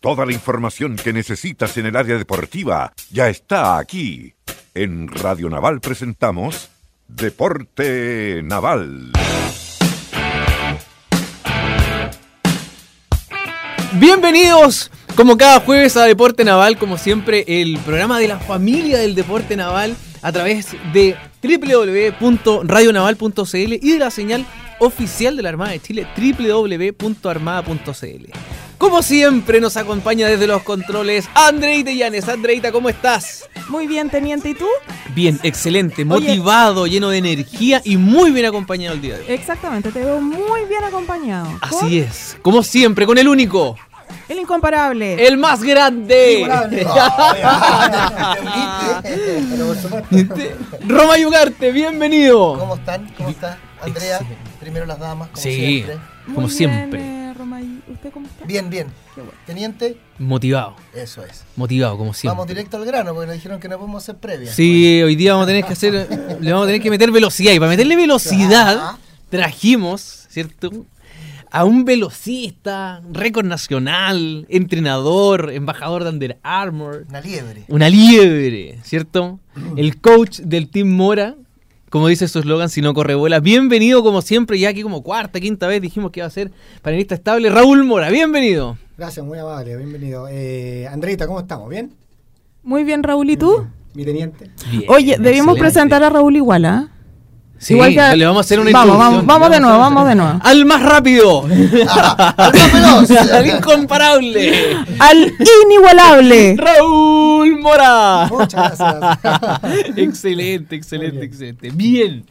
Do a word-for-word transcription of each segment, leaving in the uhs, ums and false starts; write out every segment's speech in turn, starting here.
Toda la información que necesitas en el área deportiva ya está aquí. En Radio Naval presentamos Deporte Naval. Bienvenidos, como cada jueves, a Deporte Naval, como siempre, el programa de la familia del deporte naval a través de doble u doble u doble u punto radio naval punto c l y de la señal oficial de la Armada de Chile, doble u doble u doble u punto armada punto c l. Como siempre, nos acompaña desde los controles Andreita Llanes. Andreita, ¿cómo estás? Muy bien, teniente, ¿y tú? Bien, excelente, motivado, Oye, lleno de energía y muy bien acompañado el día de hoy. Exactamente, te veo muy bien acompañado. Así ¿Con? es, como siempre, con el único... El incomparable. El más grande. Roma Yugarte, bienvenido. ¿Cómo están? ¿Cómo está? Andrea, Excelente. Primero las damas, como sí, siempre. Como Muy siempre. Bien, eh, Roma, ¿usted cómo está? Bien, bien. Bueno. Teniente. Motivado. Eso es. Motivado, como siempre. Vamos directo al grano, porque nos dijeron que no podemos hacer previa. Sí, hoy día vamos a tener que hacer, le vamos a tener que meter velocidad. Y para meterle velocidad, trajimos, ¿cierto?, a un velocista, récord nacional, entrenador, embajador de Under Armour. Una liebre. Una liebre, ¿cierto? El coach del Team Mora, como dice su eslogan, si no corre bola. Bienvenido, como siempre, ya aquí como cuarta, quinta vez dijimos que iba a ser panelista estable. Raúl Mora, bienvenido. Gracias, muy amable, bienvenido. Eh, Andreita, ¿cómo estamos? ¿Bien? Muy bien, Raúl, ¿y tú? Mi teniente. Bien, Oye, debimos excelente. presentar a Raúl igual, ¿ah? ¿eh? Sí, Igual que, le vamos a hacer una vamos, introducción. vamos, vamos de nuevo, vamos de nuevo. Al más rápido. Ah, al más veloz. Al incomparable. Al inigualable. Raúl Mora. Muchas gracias. Excelente, excelente, Bien. excelente. Bien.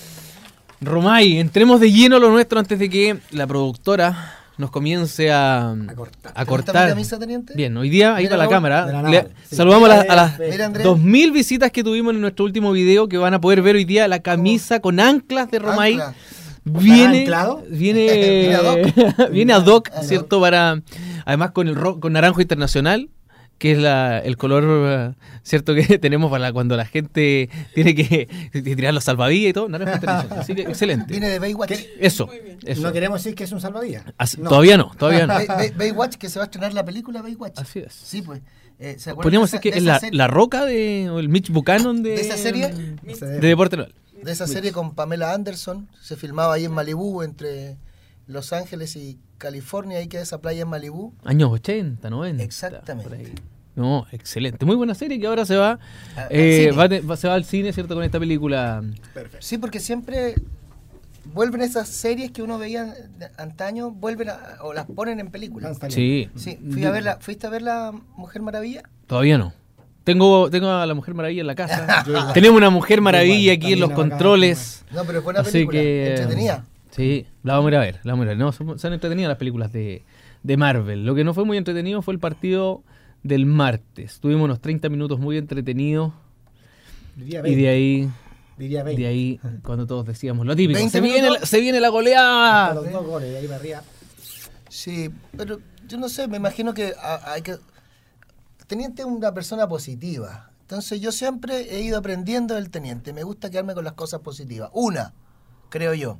Romay, entremos de lleno a lo nuestro antes de que la productora nos comience a, A cortar. a ¿Te gusta cortar. mi camisa, teniente? Bien, hoy día, ahí Mira, para la Raúl, cámara, de la le- Naval. Sí. saludamos a, las- a Mira, las Mira, Andrea. dos mil visitas que tuvimos en nuestro último video, que van a poder ver hoy día la camisa con anclas de Romay. Ancla. Viene, anclado? viene, Viene ad viene ad hoc, Ad hoc. ¿cierto? Para, además con el ro- con naranjo internacional, que es la, el color, eh, ¿cierto? Que tenemos para cuando la gente tiene que tirar los salvavidas y todo, naranjo internacional. Así que excelente. Viene de Baywatch. ¿Qué? Eso, eso. No queremos decir que es un salvavidas. Así- No. Todavía no, todavía no. Bay- Bay- Baywatch, que se va a estrenar la película Baywatch. Así es. Sí, pues. Eh, ¿se acuerdan Podríamos de decir esa- que es de esa la, serie- la roca de, o el Mitch Buchanan de, ¿De esa serie? de Deporte Naval. De esa serie con Pamela Anderson. Se filmaba ahí en Malibú, entre Los Ángeles y California. Ahí queda esa playa en Malibú. Años ochenta, noventa. Exactamente. por ahí. No, excelente. Muy buena serie que ahora se va, A- al eh, cine. va, de- va- se va al cine, ¿cierto? Con esta película. Perfecto. Sí, porque siempre vuelven esas series que uno veía de antaño, vuelven a- o las ponen en películas. Están saliendo. Sí. Sí, fui a verla, ¿fuiste a ver la Mujer Maravilla? Todavía no. Tengo, tengo a la Mujer Maravilla en la casa. Yo igual. Tenemos una Mujer Maravilla igual, aquí en los también la controles. No, pero es buena Así película, que. entretenida. Sí, la vamos a ir a ver. La vamos a ir a ver. No, son, son entretenidas las películas de, de Marvel. Lo que no fue muy entretenido fue el partido del martes. Tuvimos unos treinta minutos muy entretenidos. Diría Y veinte. de ahí, Diría veinte. de ahí, cuando todos decíamos lo típico. ¿veinte Se viene, minutos? la, se viene la Hasta goleada. los dos goles, de ahí para arriba. Sí, pero yo no sé, me imagino que a- hay que... Teniente es una persona positiva. Entonces yo siempre he ido aprendiendo del teniente. Me gusta quedarme con las cosas positivas. Una, creo yo.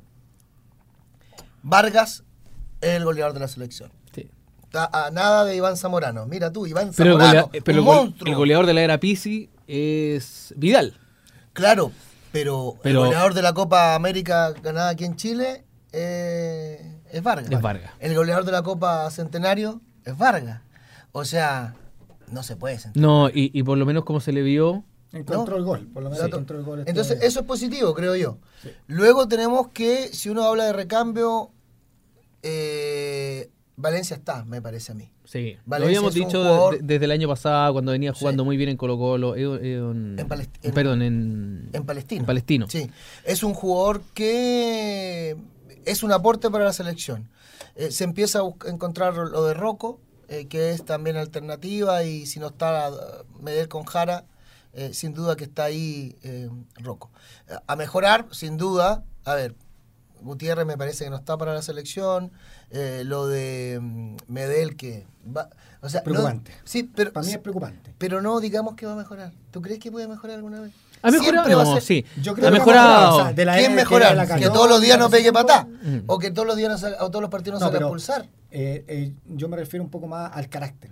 Vargas es el goleador de la selección. Sí. A, a nada de Iván Zamorano. Mira tú, Iván Pero, el, Zamorano, golea- pero el un gole- monstruo. el goleador de la era Pizzi es Vidal. Claro, pero, Pero- el goleador de la Copa América ganada aquí en Chile eh, es Vargas. Es Vargas. El goleador de la Copa Centenario es Vargas. O sea, no se puede sentir. No, y, y por lo menos como se le vio, Encontró ¿No? el gol, por lo menos Sí. encontró el gol. este- Entonces, eso es positivo, creo yo. Luego tenemos que, si uno habla de recambio, eh, Valencia está, me parece a mí. sí, lo Valencia habíamos es un dicho jugador- de- desde el año pasado cuando venía jugando Sí. muy bien en Colo Colo, eh, eh, en, En Palest- en- perdón, en, En Palestino. en Palestino. Sí, es un jugador que es un aporte para la selección. Eh, se empieza a busc- encontrar lo de Rocco, eh, que es también alternativa, y si no está uh, Medel con Jara, eh, sin duda que está ahí eh, Rocco. Eh, A mejorar, sin duda, a ver, Gutiérrez me parece que no está para la selección, eh, lo de mm, Medel que va... O sea, no- Preocupante. sí, pero, Para mí es preocupante. pero no digamos que va a mejorar. ¿Tú crees que puede mejorar alguna vez? ¿Ha mejorado? Siempre va a No, ser- sí. Yo creo ha que mejorado. o sea, de la ¿Quién era que mejorar? era la ¿Que Cañón, todos los días no pegue patá? Mm. ¿O que todos los días no salga- o todos los partidos no No, salga a pero, expulsar? eh, eh, yo me refiero un poco más al carácter.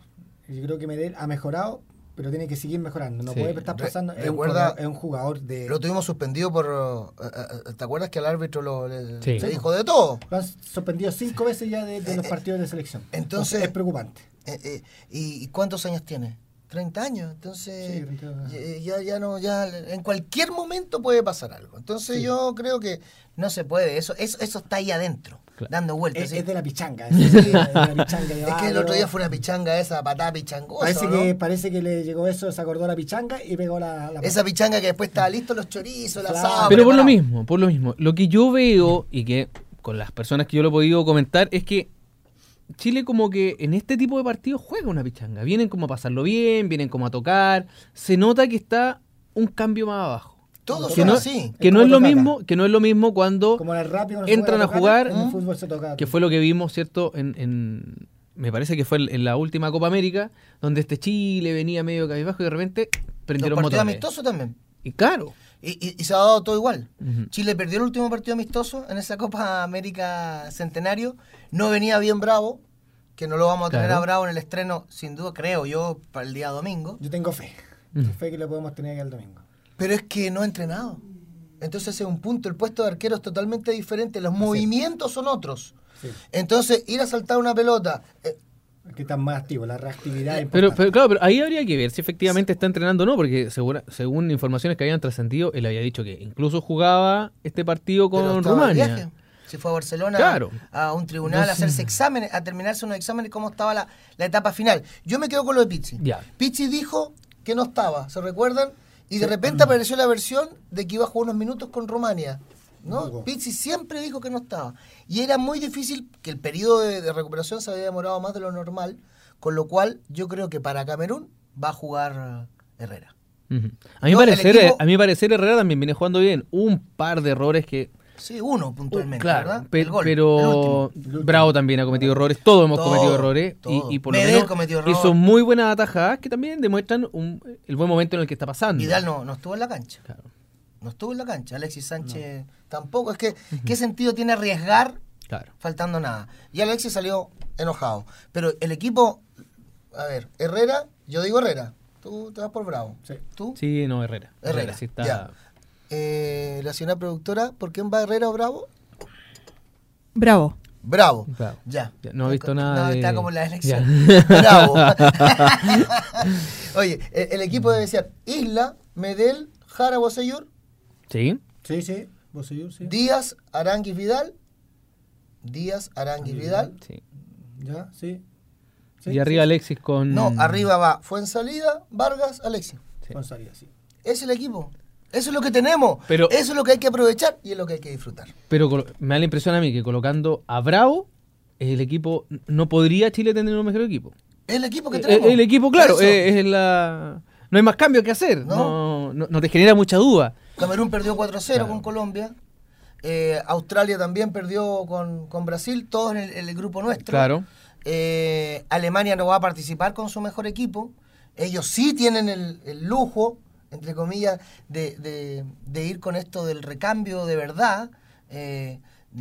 Yo creo que Medel ha mejorado, pero tiene que seguir mejorando. No Sí. puede estar pasando. Re- es, un recuerda- jugador, es un jugador de. Lo tuvimos suspendido por... uh, uh, ¿Te acuerdas que al árbitro lo, le, Sí. le dijo de todo? Lo han suspendido cinco veces ya de, de los Eh, partidos de selección. entonces- es preocupante. Eh, eh, ¿y, y cuántos años tiene? treinta años. Entonces, Sí, treinta años. ya, ya, ya no, ya en cualquier momento puede pasar algo. Entonces Sí. yo creo que no se puede. Eso, eso, eso está ahí adentro, Claro. dando vueltas. Es, ¿sí? es de la pichanga. Es, es de la pichanga de Es que el barrio. otro día fue una pichanga esa, patada pichangosa, Parece, ¿no? que, parece que le llegó eso, se acordó la pichanga y pegó la. la Esa pichanga que después estaba listo los chorizos, la Claro. asado. Pero por lo preparado. mismo, por lo mismo. Lo que yo veo, y que con las personas que yo lo he podido comentar, es que Chile como que en este tipo de partidos juega una pichanga. Vienen como a pasarlo bien, vienen como a tocar. Se nota que está un cambio más abajo. Todos Que son no, así. que Es no como es lo tocata. mismo, que no es lo mismo cuando Como en el rap, cuando se entran juega a tocata, jugar, en el ¿Mm? fútbol se toca. que fue lo que vimos, ¿cierto? En, en- me parece que fue en en la última Copa América, donde este Chile venía medio cabizbajo y de repente Los prendieron partidos motores. amistosos también. Y claro. Y, y- y se ha dado todo igual. Ujú. Chile perdió el último partido amistoso en esa Copa América Centenario. No venía bien Bravo, que no lo vamos a tener Claro. a Bravo en el estreno, sin duda, creo yo, para el día domingo. Yo tengo fe. Mm. Fe que lo podemos tener aquí el domingo. Pero es que no ha entrenado. Entonces es un punto. El puesto de arquero es totalmente diferente. Los movimientos son otros. Sí. Entonces, ir a saltar una pelota. eh, Que están más activos, la reactividad es Pero, importante. pero claro, pero ahí habría que ver si efectivamente está entrenando o no, porque segura- según informaciones que habían trascendido, él había dicho que incluso jugaba este partido con pero estaba de Rumania. viaje. Se fue a Barcelona Claro. a un tribunal a hacerse exámenes, a terminarse unos exámenes, cómo estaba la, la etapa final. Yo me quedo con lo de Pizzi. Ya. Pizzi dijo que no estaba, ¿se recuerdan? Y de repente apareció la versión de que iba a jugar unos minutos con Rumania. ¿No? Jugó. Pizzi siempre dijo que no estaba. Y era muy difícil, que el periodo de, de recuperación se había demorado más de lo normal, con lo cual yo creo que para Camerún va a jugar eh, Herrera. Ujú. A mi No, el parecer, equipo- a mi parecer Herrera también viene jugando bien. Un par de errores que Sí, uno puntualmente, claro, ¿verdad? pe- El gol, el pero último. el último. Bravo también ha cometido errores, todos hemos Todo, cometido errores y, todo. y por lo Medel menos cometió error. hizo muy buenas atajadas que también demuestran un- el buen momento en el que está pasando. Vidal no, no estuvo en la cancha. Claro. No estuvo en la cancha. Alexis Sánchez tampoco. Es que, ¿qué sentido tiene arriesgar Claro. faltando nada? Y Alexis salió enojado. Pero el equipo, a ver, Herrera, yo digo Herrera. Tú te vas por Bravo. Sí. ¿Tú? Sí, no, Herrera. Herrera. sí está. Ya. Eh, la señora productora, ¿por quién va Herrera o Bravo? Bravo. Bravo. Bravo. Ya. Ya, no he visto nada No, de- está como en la elección. Ya. Bravo. Oye, el, el equipo debe ser Isla, Medel, Jara, Bosellur, Sí. Sí, sí. Bosellur, sí. Díaz, Aranguis, Vidal. Díaz, Aranguis, Vidal. sí. Ya, sí. Sí, Y arriba sí, Alexis con. No, arriba va Fuensalida, Vargas, Alexis. sí. Con salida, sí. Es el equipo. Eso es lo que tenemos. Pero- Eso es lo que hay que aprovechar y es lo que hay que disfrutar. Pero colo- me da la impresión a mí que colocando a Bravo, el equipo. No podría Chile tener un mejor equipo. Es el equipo que Eh, tenemos. El, equipo, claro, Eso. eh, es la. No hay más cambio que hacer. No. No, no, no te genera mucha duda. Camerún perdió cuatro a cero Claro. con Colombia. Eh, Australia también perdió con, con Brasil, todos en el, en el grupo nuestro. Claro. Eh, Alemania no va a participar con su mejor equipo. Ellos sí tienen el, el lujo, entre comillas, de, de- de ir con esto del recambio de verdad. Eh,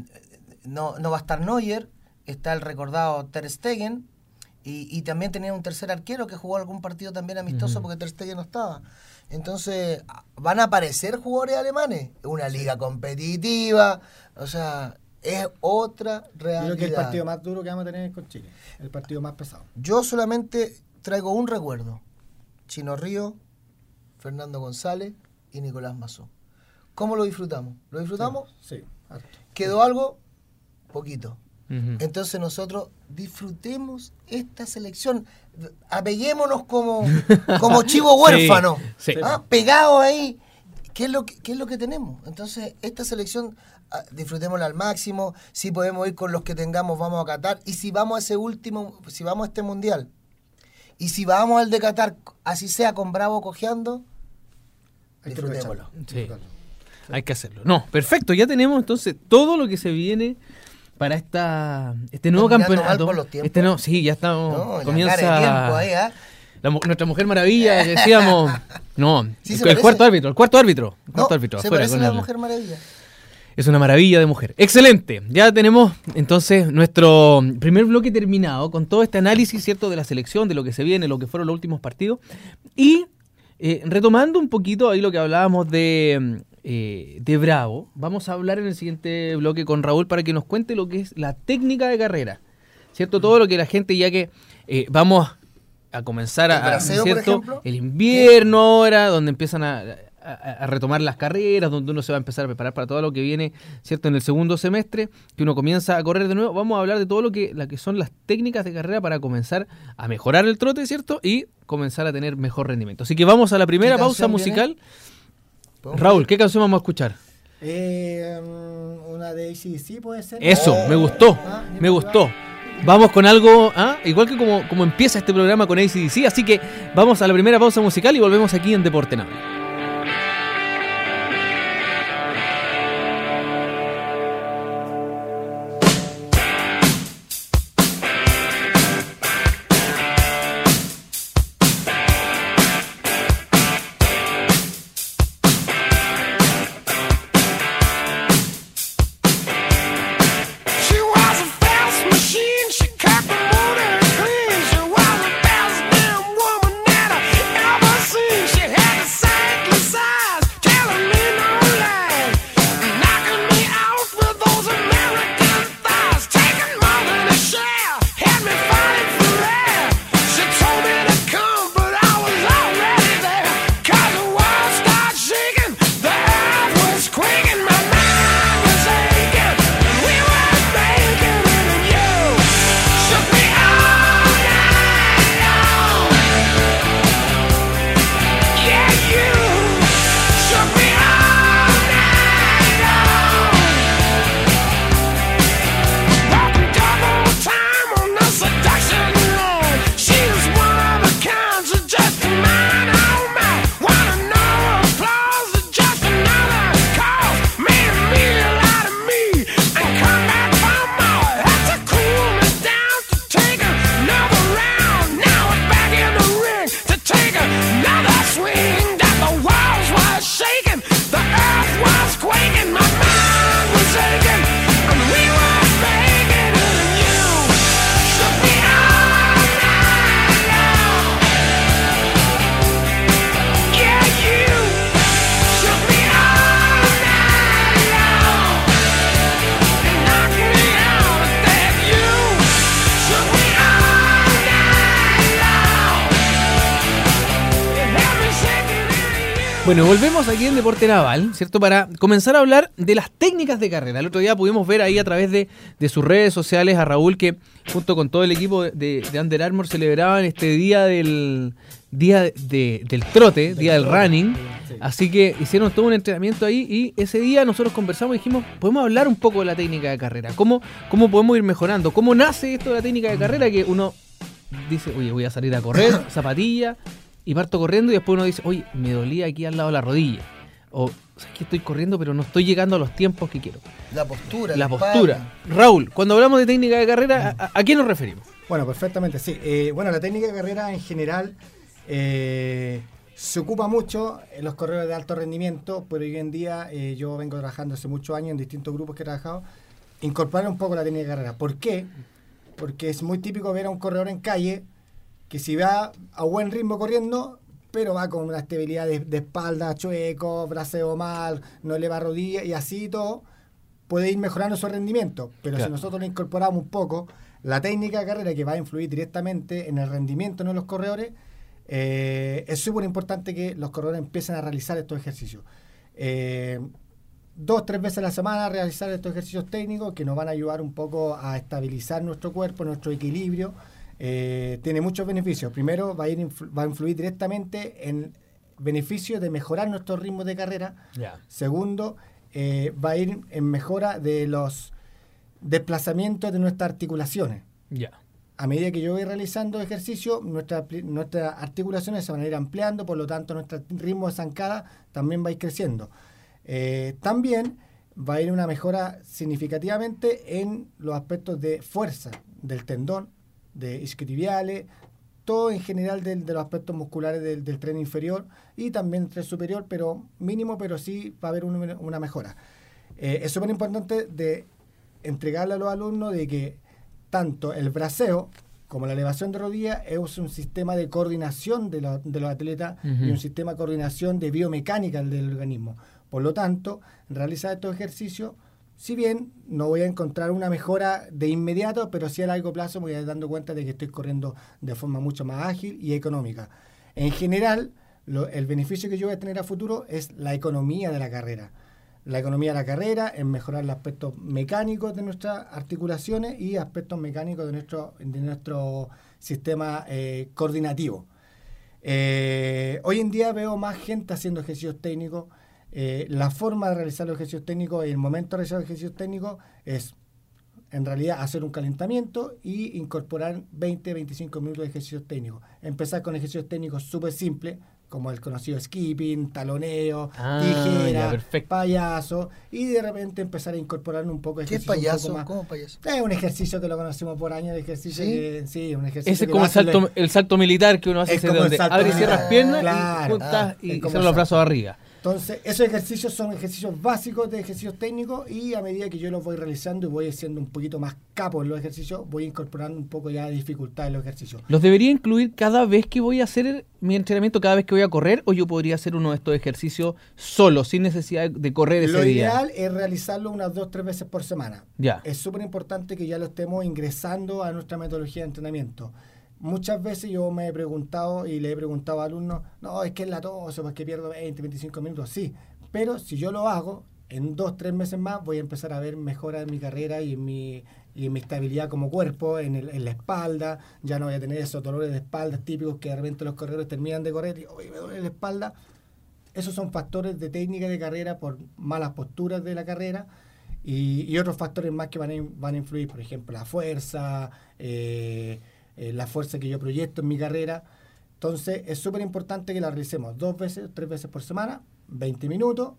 no, no va a estar Neuer, está el recordado Ter Stegen. Y, y también tenía un tercer arquero que jugó algún partido también amistoso Ujú. porque Ter Stegen no estaba. Entonces, van a aparecer jugadores alemanes. Una liga competitiva. O sea, es otra Yo realidad. creo que es el partido más duro que vamos a tener con Chile. El partido más pesado. Yo solamente traigo un recuerdo. Chino Río, Fernando González y Nicolás Mazó. ¿Cómo lo disfrutamos? ¿Lo disfrutamos? Sí, harto. ¿Quedó algo? Poquito. Ujú. Entonces nosotros disfrutemos esta selección. Apeguémonos como, como chivo huérfano. Sí, sí. ¿Ah? Pegados ahí. ¿Qué es, lo que, ¿Qué es lo que tenemos? Entonces, esta selección, ah, disfrutémosla al máximo. Si podemos ir con los que tengamos, vamos a Qatar. Y si vamos a ese último, si vamos a este mundial, y si vamos al de Qatar, así sea con Bravo cojeando, Hay que disfrutémoslo. aprovecharlo, Sí. disfrutarlo. Hay que hacerlo. No, perfecto. Ya tenemos entonces todo lo que se viene para esta este nuevo ¿Estamos mirando campeonato. mal por los tiempos? Este no, sí, ya estamos. No, la comienza cara de tiempo ahí, ¿ah? la mu- nuestra mujer maravilla, que decíamos. No, Sí, el, se el parece. cuarto árbitro, el cuarto árbitro. El No, cuarto árbitro, se afuera parece con a la él. Mujer Maravilla. Es una maravilla de mujer. Excelente. Ya tenemos entonces nuestro primer bloque terminado con todo este análisis, ¿cierto?, de la selección, de lo que se viene, lo que fueron los últimos partidos. Y eh, retomando un poquito ahí lo que hablábamos de, eh, de Bravo, vamos a hablar en el siguiente bloque con Raúl para que nos cuente lo que es la técnica de carrera, ¿cierto? Todo lo que la gente, ya que eh, vamos a comenzar a, a braceo, ¿cierto?, por ejemplo. el invierno ahora, donde empiezan a... A, a retomar las carreras, donde uno se va a empezar a preparar para todo lo que viene, ¿cierto?, en el segundo semestre, que uno comienza a correr de nuevo. Vamos a hablar de todo lo que, la que son las técnicas de carrera para comenzar a mejorar el trote, ¿cierto?, y comenzar a tener mejor rendimiento. Así que vamos a la primera pausa musical. Raúl, ¿qué canción vamos a escuchar? Eh, um, una de A C D C puede ser. Eso, oh. me gustó, ah, me gustó. Vamos con algo, ¿ah? igual que como, como empieza este programa con A C D C, así que vamos a la primera pausa musical y volvemos aquí en Deporte Naval. Bueno, volvemos aquí en Deporte Naval, ¿cierto? Para comenzar a hablar de las técnicas de carrera. El otro día pudimos ver ahí a través de, de sus redes sociales a Raúl que junto con todo el equipo de, de Under Armour celebraban este día del día de, de, del trote, día del running. Así que hicieron todo un entrenamiento ahí y ese día nosotros conversamos y dijimos, podemos hablar un poco de la técnica de carrera. ¿Cómo, cómo podemos ir mejorando? ¿Cómo nace esto de la técnica de carrera? Que uno dice, oye, voy a salir a correr, zapatilla, y parto corriendo y después uno dice, oye, me dolía aquí al lado de la rodilla. O, o sea, que estoy corriendo pero no estoy llegando a los tiempos que quiero. La postura. La postura. Raúl, cuando hablamos de técnica de carrera, ¿a, a qué nos referimos? Bueno, perfectamente, sí. Eh, bueno, la técnica de carrera en general eh, se ocupa mucho en los corredores de alto rendimiento, pero hoy en día eh, yo vengo trabajando hace muchos años en distintos grupos que he trabajado, incorporar un poco la técnica de carrera. ¿Por qué? Porque es muy típico ver a un corredor en calle que si va a buen ritmo corriendo, pero va con una estabilidad de, de espalda, chueco, braceo mal, no eleva rodilla y así todo, puede ir mejorando su rendimiento. Pero claro, si nosotros le incorporamos un poco la técnica de carrera que va a influir directamente en el rendimiento de los corredores, eh, es súper importante que los corredores empiecen a realizar estos ejercicios. Eh, dos, tres veces a la semana realizar estos ejercicios técnicos que nos van a ayudar un poco a estabilizar nuestro cuerpo, nuestro equilibrio. Eh, tiene muchos beneficios. Primero, va a, ir influ- va a influir directamente en beneficio de mejorar nuestro ritmo de carrera. Yeah. Segundo, eh, va a ir en mejora de los desplazamientos de nuestras articulaciones. Yeah. A medida que yo voy realizando ejercicio, nuestra, nuestras articulaciones se van a ir ampliando, por lo tanto, nuestro ritmo de zancada también va a ir creciendo. Eh, también va a ir una mejora significativamente en los aspectos de fuerza del tendón, de isquiotibiales, todo en general de, de los aspectos musculares del, del tren inferior y también del tren superior, pero mínimo, pero sí va a haber un, una mejora. eh, es súper importante de entregarle a los alumnos de que tanto el braceo como la elevación de rodillas es un sistema de coordinación de, la, de los atletas uh-huh. y un sistema de coordinación de biomecánica del organismo. Por lo tanto, realizar estos ejercicios, si bien no voy a encontrar una mejora de inmediato, pero sí a largo plazo me voy a ir dando cuenta de que estoy corriendo de forma mucho más ágil y económica. En general, lo, el beneficio que yo voy a tener a futuro es la economía de la carrera. La economía de la carrera es mejorar los aspectos mecánicos de nuestras articulaciones y aspectos mecánicos de nuestro, de nuestro sistema eh, coordinativo. Eh, hoy en día veo más gente haciendo ejercicios técnicos. Eh, la forma de realizar los ejercicios técnicos y el momento de realizar los ejercicios técnicos es en realidad hacer un calentamiento y incorporar veinte a veinticinco minutos de ejercicios técnicos. Empezar con ejercicios técnicos súper simples, como el conocido skipping, taloneo, ah, tijera, ya, payaso, y de repente empezar a incorporar un poco de ¿Qué es ejercicio. payaso? Un poco más. ¿Cómo payaso? Es un ejercicio que lo conocimos por años, el ejercicio ¿Sí? que, sí, un ejercicio ese es que como el salto, le... el salto militar que uno hace, Es ese como donde el salto abre y militar. cierra las piernas Claro. y juntas Ah, y es como cierra el los brazos salto. arriba. Entonces, esos ejercicios son ejercicios básicos de ejercicios técnicos y a medida que yo los voy realizando y voy siendo un poquito más capo en los ejercicios, voy incorporando un poco ya de dificultad en los ejercicios. ¿Los debería incluir cada vez que voy a hacer mi entrenamiento, cada vez que voy a correr, o yo podría hacer uno de estos ejercicios solo, sin necesidad de correr ese Lo día? ideal es realizarlo unas dos o tres veces por semana. Ya. Es súper importante que ya lo estemos ingresando a nuestra metodología de entrenamiento. Muchas veces yo me he preguntado y le he preguntado a alumnos, no, es que es latoso, porque pierdo veinte, veinticinco minutos. Sí, pero si yo lo hago, en dos, tres meses más voy a empezar a ver mejoras en mi carrera y en mi, y en mi estabilidad como cuerpo, en, el, en la espalda. Ya no voy a tener esos dolores de espalda típicos que de repente los corredores terminan de correr y hoy me duele la espalda. Esos son factores de técnica de carrera por malas posturas de la carrera y, y otros factores más que van a, van a influir, por ejemplo, la fuerza, eh, eh, la fuerza que yo proyecto en mi carrera. Entonces es súper importante que la realicemos dos veces, tres veces por semana, veinte minutos,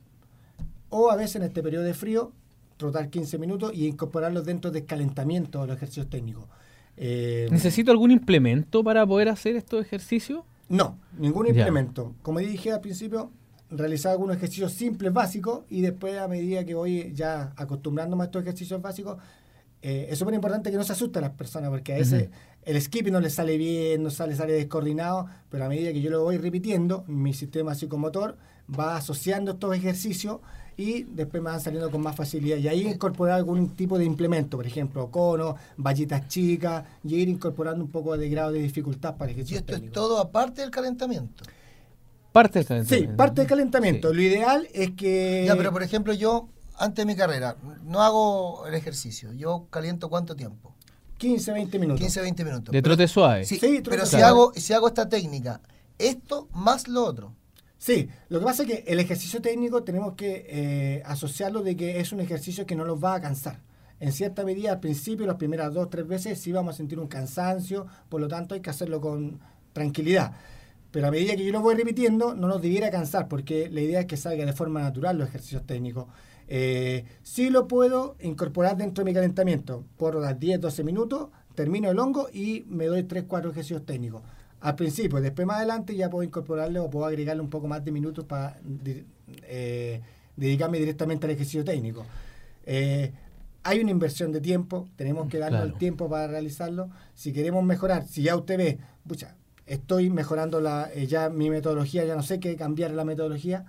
o a veces en este periodo de frío, trotar quince minutos y incorporarlos dentro del calentamiento de los ejercicios técnicos. Eh, ¿Necesito algún implemento para poder hacer estos ejercicios? No, ningún Ya. implemento. Como dije al principio, realizar algunos ejercicios simples, básicos, y después a medida que voy ya acostumbrándome a estos ejercicios básicos, eh, es súper importante que no se asusten las personas, porque a veces Ujú. el skipping no les sale bien, no sale, sale descoordinado, pero a medida que yo lo voy repitiendo, mi sistema psicomotor va asociando estos ejercicios y después me van saliendo con más facilidad. Y ahí incorporar algún tipo de implemento, por ejemplo, conos, vallitas chicas, y ir incorporando un poco de grado de dificultad para Y ejercicios esto es técnicos. todo aparte del calentamiento. Parte del Sí, calentamiento. parte del calentamiento. Sí. Lo ideal es que... Ya, pero por ejemplo, yo antes de mi carrera no hago el ejercicio. Yo caliento ¿cuánto tiempo? quince, veinte minutos. quince, veinte minutos. De Pero- trote suave. Sí, Sí, pero trote si suave. hago, si hago esta técnica, esto más lo otro. Sí, lo que pasa es que el ejercicio técnico tenemos que eh, asociarlo de que es un ejercicio que no nos va a cansar. En cierta medida, al principio, las primeras dos, tres veces, sí vamos a sentir un cansancio, por lo tanto hay que hacerlo con tranquilidad. Pero a medida que yo lo voy repitiendo, no nos debiera cansar, porque la idea es que salga de forma natural los ejercicios técnicos. Eh, sí lo puedo incorporar dentro de mi calentamiento. Puedo dar diez, doce minutos, termino el hongo y me doy tres, cuatro ejercicios técnicos. Al principio, después más adelante ya puedo incorporarle o puedo agregarle un poco más de minutos para di- eh, dedicarme directamente al ejercicio técnico. Eh, hay una inversión de tiempo, tenemos que darnos Claro. el tiempo para realizarlo. Si queremos mejorar, si ya usted ve, pucha, estoy mejorando la, eh, ya mi metodología, ya no sé qué cambiar la metodología,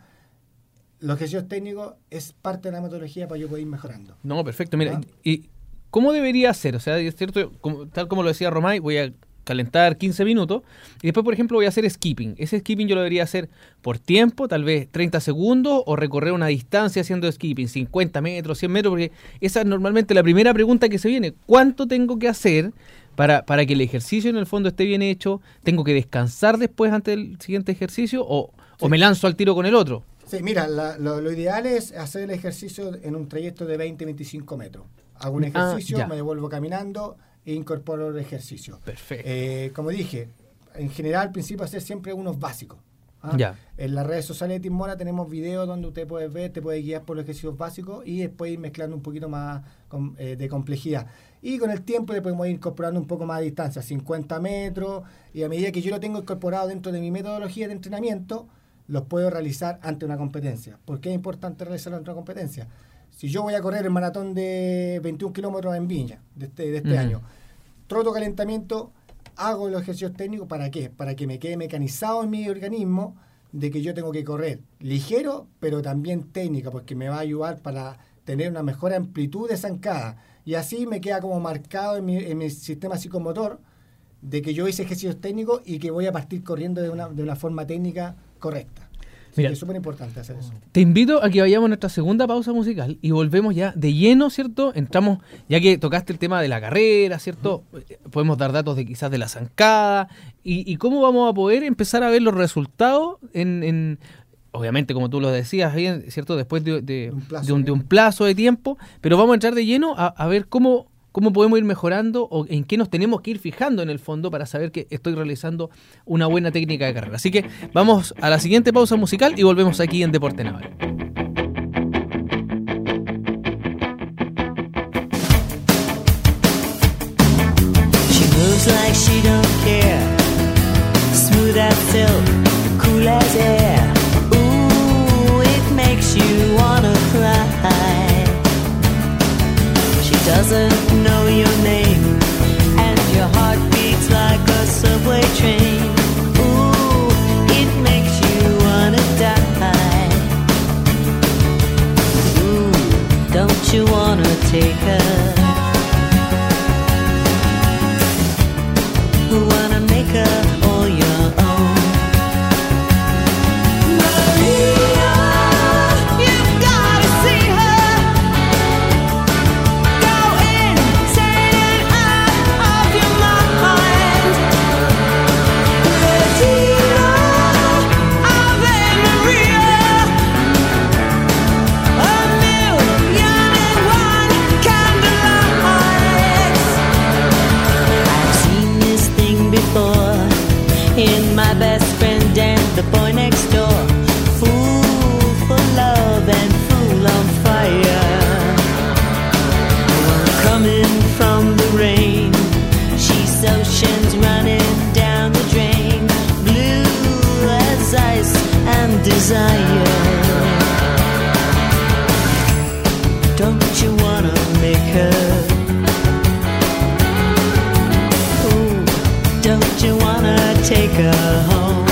los ejercicios técnicos es parte de la metodología para yo poder ir mejorando. No, perfecto. Mira, ¿Ah? ¿y cómo debería ser? O sea, es cierto, como- tal como lo decía Romay, voy a calentar quince minutos y después, por ejemplo, voy a hacer skipping. Ese skipping yo lo debería hacer por tiempo, tal vez treinta segundos, o recorrer una distancia haciendo skipping, cincuenta metros, cien metros, porque esa es normalmente la primera pregunta que se viene. ¿Cuánto tengo que hacer para, para que el ejercicio en el fondo esté bien hecho? ¿Tengo que descansar después ante el siguiente ejercicio o, o me lanzo al tiro con el otro? Sí, mira, la- lo, lo ideal es hacer el ejercicio en un trayecto de veinte a veinticinco metros. Hago un Ah, ejercicio, ya. me devuelvo caminando e incorporo el ejercicio. Perfecto. Eh, como dije, en general, al principio, hacer siempre unos básicos. ¿ah? Ya. En las redes sociales de Team Mora tenemos videos donde usted puede ver, te puede guiar por los ejercicios básicos y después ir mezclando un poquito más con- eh, de complejidad. Y con el tiempo le podemos ir incorporando un poco más de distancia, cincuenta metros, y a medida que yo lo tengo incorporado dentro de mi metodología de entrenamiento, los puedo realizar ante una competencia. ¿Por qué es importante realizarlo ante una competencia? si yo voy a correr el maratón de veintiún kilómetros en Viña de este, de este Mm. año, troto calentamiento, hago los ejercicios técnicos, ¿para qué? Para que me quede mecanizado en mi organismo de que yo tengo que correr ligero, pero también técnica, porque me va a ayudar para tener una mejor amplitud de zancada. Y así me queda como marcado en mi, en mi sistema psicomotor de que yo hice ejercicios técnicos y que voy a partir corriendo de una, de una forma técnica correcta. Así Mira, que es súper importante hacer eso. Te invito a que vayamos a nuestra segunda pausa musical y volvemos ya de lleno, ¿cierto? Entramos, ya que tocaste el tema de la carrera, ¿cierto? Uh-huh. Podemos dar datos de quizás de la zancada y, y cómo vamos a poder empezar a ver los resultados en, en obviamente, como tú lo decías bien, ¿cierto? Después de, de, un, plazo, de, un, de un plazo de tiempo, pero vamos a entrar de lleno a, a ver cómo... cómo podemos ir mejorando o en qué nos tenemos que ir fijando en el fondo para saber que estoy realizando una buena técnica de carrera. Así que vamos a la siguiente pausa musical y volvemos aquí en Deporte Naval. She moves like she don't care, smooth as silk, cool as air. Ooh, it makes you wanna cry. She doesn't know your name, and your heart beats like a subway train. Ooh, it makes you wanna die. Ooh, don't you wanna take her? Wanna make her all your own. Maria, you've gotta see her. Go insane and out of your mind. Regina, Ave Maria. A million and one candlelights. I've seen this thing before in my best friend and the boy next door. Fool for love and fool on fire. One coming from the rain, she's oceans running down the drain. Blue as ice and desire. Don't you wanna make her? Ooh, don't you wanna take her home?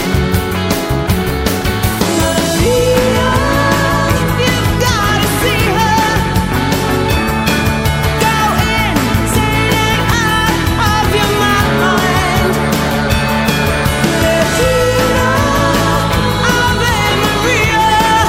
Maria, you've gotta see her. Go insane and out of your mind. Regina, Ave Maria.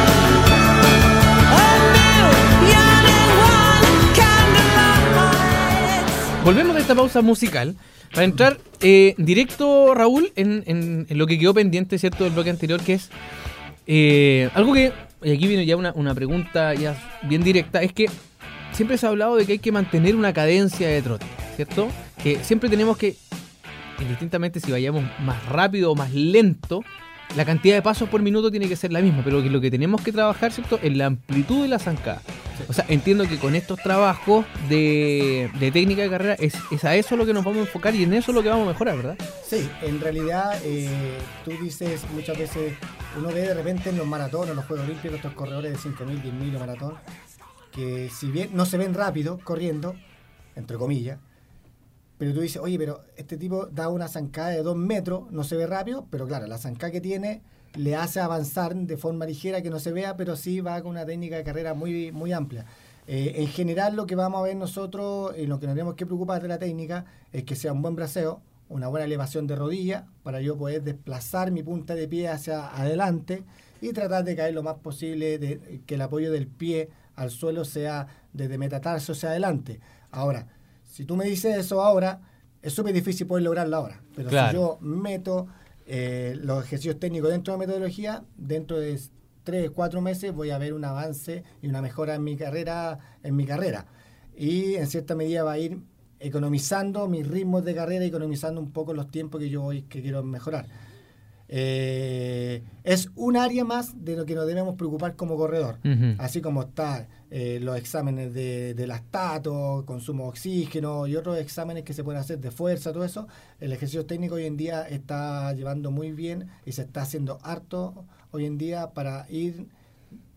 A million and one candlelights. Volvemos de esta pausa musical para entrar eh, directo, Raúl, en, en, en lo que quedó pendiente, ¿cierto?, del bloque anterior, que es eh, algo que, y aquí viene ya una, una pregunta ya bien directa, es que siempre se ha hablado de que hay que mantener una cadencia de trote, ¿cierto? Que siempre tenemos que, indistintamente si vayamos más rápido o más lento, la cantidad de pasos por minuto tiene que ser la misma, pero que lo que tenemos que trabajar, ¿cierto?, es la amplitud de la zancada. O sea, entiendo que con estos trabajos de, de técnica de carrera es, es a eso lo que nos vamos a enfocar y en eso lo que vamos a mejorar, ¿verdad? Sí, en realidad eh, tú dices muchas veces, uno ve de repente en los maratones, en los Juegos Olímpicos, estos corredores de cinco mil, diez mil maratón, que si bien no se ven rápido corriendo, entre comillas, pero tú dices, oye, pero este tipo da una zancada de dos metros, no se ve rápido, pero claro, la zancada que tiene le hace avanzar de forma ligera, que no se vea, pero sí va con una técnica de carrera muy, muy amplia. Eh, en general, lo que vamos a ver nosotros, en lo que nos tenemos que preocupar de la técnica, es que sea un buen braceo, una buena elevación de rodilla, para yo poder desplazar mi punta de pie hacia adelante y tratar de caer lo más posible, de que el apoyo del pie al suelo sea desde metatarso hacia adelante. Ahora, si tú me dices eso ahora, es súper difícil poder lograrlo ahora. Pero claro, si yo meto eh, los ejercicios técnicos dentro de la metodología, dentro de tres, cuatro meses voy a ver un avance y una mejora en mi carrera, en mi carrera. Y en cierta medida va a ir economizando mis ritmos de carrera, economizando un poco los tiempos que yo voy, que quiero mejorar. Eh, es un área más de lo que nos debemos preocupar como corredor, uh-huh. Así como está eh, los exámenes de, de lactato, consumo de oxígeno y otros exámenes que se pueden hacer de fuerza, todo eso. El ejercicio técnico hoy en día está llevando muy bien y se está haciendo harto hoy en día para ir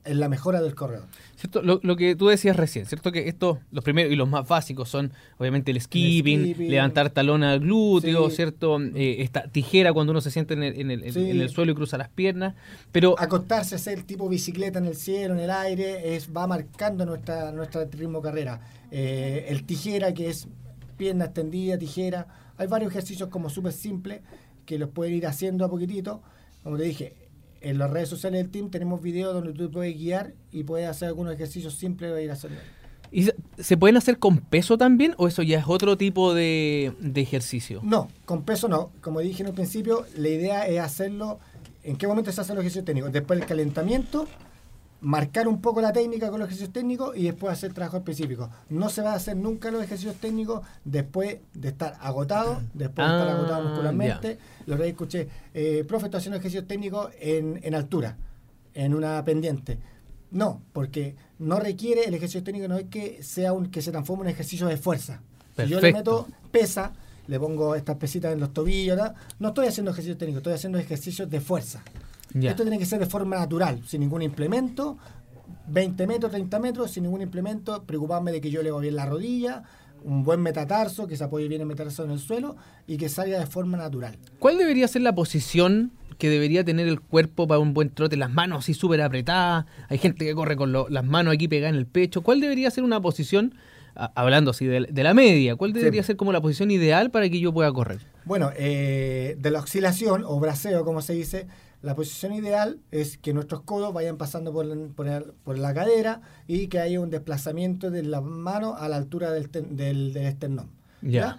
en la mejora del corredor. ¿Cierto? Lo, lo que tú decías recién, ¿cierto? Que estos, los primeros y los más básicos son obviamente el skipping, El skipping. levantar talón al glúteo, Sí. ¿cierto? Eh, esta tijera cuando uno se siente en el, en, el, Sí. en el suelo y cruza las piernas. Pero Acostarse, hacer tipo bicicleta en el cielo, en el aire, es va marcando nuestra, nuestra ritmo carrera. Eh, el tijera, que es pierna extendida, tijera. Hay varios ejercicios como súper simples que los pueden ir haciendo a poquitito. Como te dije, en las redes sociales del team tenemos videos donde tú puedes guiar y puedes hacer algunos ejercicios simples para ir haciendo. ¿y se, se pueden hacer con peso también o eso ya es otro tipo de, de ejercicio? No, con peso no. Como dije en un principio, la idea es hacerlo. ¿En qué momento se hacen los ejercicios técnicos? Después del calentamiento, marcar un poco la técnica con los ejercicios técnicos y después hacer trabajo específico. No se va a hacer nunca los ejercicios técnicos después de estar agotado, después de estar Ah, agotado muscularmente. Lo que escuché, eh, profe, estoy haciendo ejercicios técnicos en, en altura, en una pendiente. No, porque no requiere, el ejercicio técnico no es que sea un que se transforme en un ejercicio de fuerza. Si yo le Perfecto. meto pesa, le pongo estas pesitas en los tobillos, ¿no? No estoy haciendo ejercicios técnicos, estoy haciendo ejercicios de fuerza. Ya. Esto tiene que ser de forma natural, sin ningún implemento, veinte metros, treinta metros, sin ningún implemento, preocuparme de que yo le haga bien la rodilla, un buen metatarso, que se apoye bien el metatarso en el suelo y que salga de forma natural. ¿Cuál debería ser la posición que debería tener el cuerpo para un buen trote? Las manos así súper apretadas, hay gente que corre con lo- las manos aquí pegadas en el pecho. ¿Cuál debería ser una posición, a- hablando así de, de la media, cuál debería Sí. ser como la posición ideal para que yo pueda correr? Bueno, eh, de la oscilación o braceo, como se dice, la posición ideal es que nuestros codos vayan pasando por, la- por, el- por la cadera y que haya un desplazamiento de las manos a la altura del, ten- del, del esternón. Ya.